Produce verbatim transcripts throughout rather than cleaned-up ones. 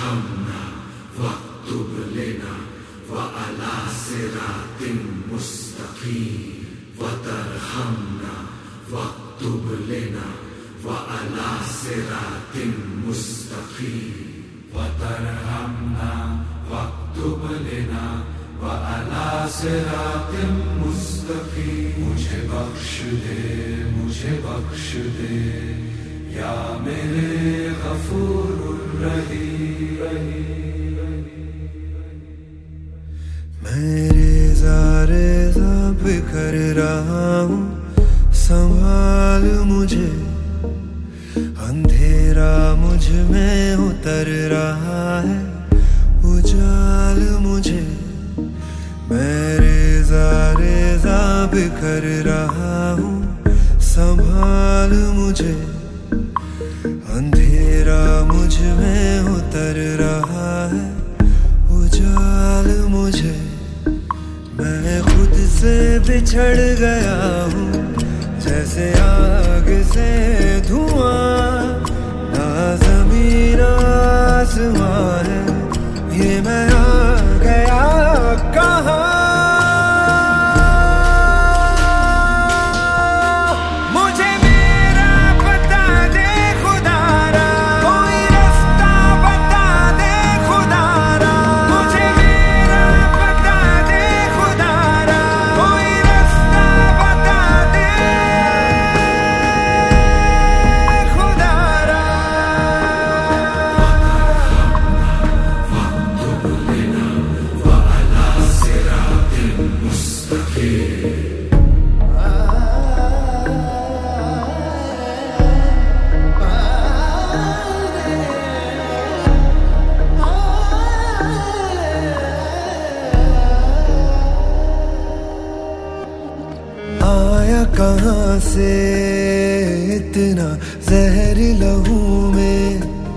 वतरहमना वक्तुब लेना वअला सिरातिम मुस्तकीम वतरहमना वक्तुब लेना वअला सिरातिम मुस्तकीम वतरहमना वक्तुब लेना वअला सिरातिम मुस्तकीम। मुझे बख्श दे मुझे बख्श दे या मेरे गफूरुर रहीम। मैं रेज़ा रेज़ा बिखर रहा हूँ, संभाल मुझे। अंधेरा मुझ में उतर रहा है, उजाल मुझे। मैं रेज़ा रेज़ा बिखर रहा हूँ, संभाल मुझे। अंधेरा मुझ में उतर रहा है, उजाल मुझे। मैं खुद से बिछड़ गया हूँ, जैसे आग से धुआं। ना ज़मीन आसमां है, ये मैं आ गया कहाँ। आया कहाँ से इतना जहर लहू में।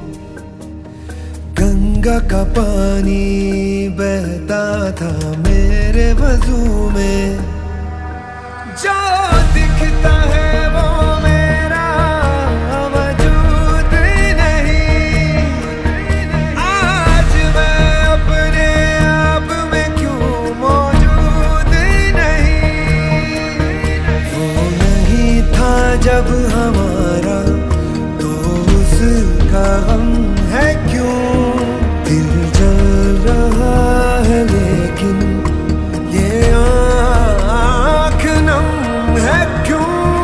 गंगा का पानी बहता था मेरे वजू में। जो दिखता है वो मेरा वजूद नहीं। आज मैं अपने आप में क्यों मौजूद नहीं। वो नहीं था जब हमारा, तो उसका गम है क्यों। दिल जल रहा है लेकिन ये आँख नम है क्यों।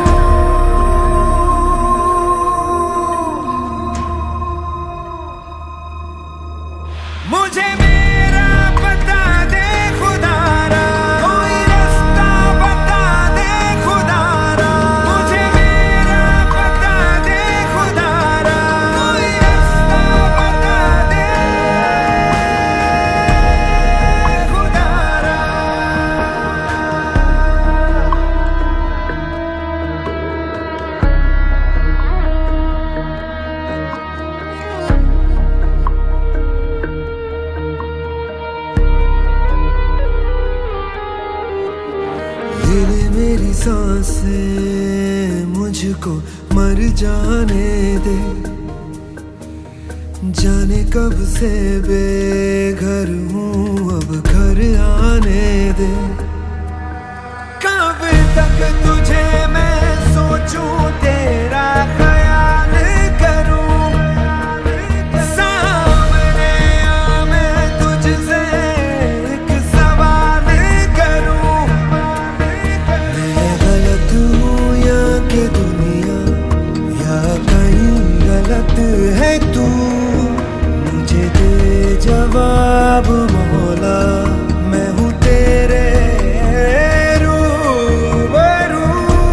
मुझे मेरा बता दे खुदारा, कोई रास्ता बता दे खुदारा। मुझे मेरा बता दे खुदारा, कोई रास्ता बता दे खुदारा। ये ले मेरी सांसें, मुझको मर जाने दे। जाने कब से बेघर हूँ, अब घर आने दे। कब तक तुझे मैं सोचूं, तेरा ख्याल करूं। सामने आ मैं तुझसे एक सवाल करूं। मैं गलत हूँ या कि दुनिया, या कहीं गलत है तू। मुझे दे जवाब मौला, मैं हूँ तेरे रूबरू।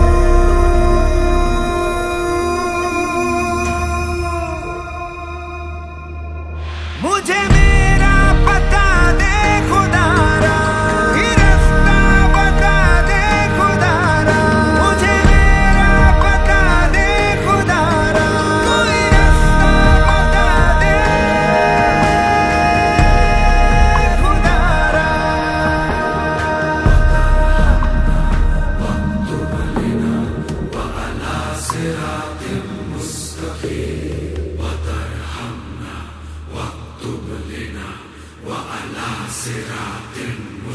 मुझे मेरा पता दे खुदारा, ये रास्ता बता दे खुदारा। मुझे मेरा पता दे खुदारा, कोई रास्ता बता दे खुदारा। लेना वअला सिरातिन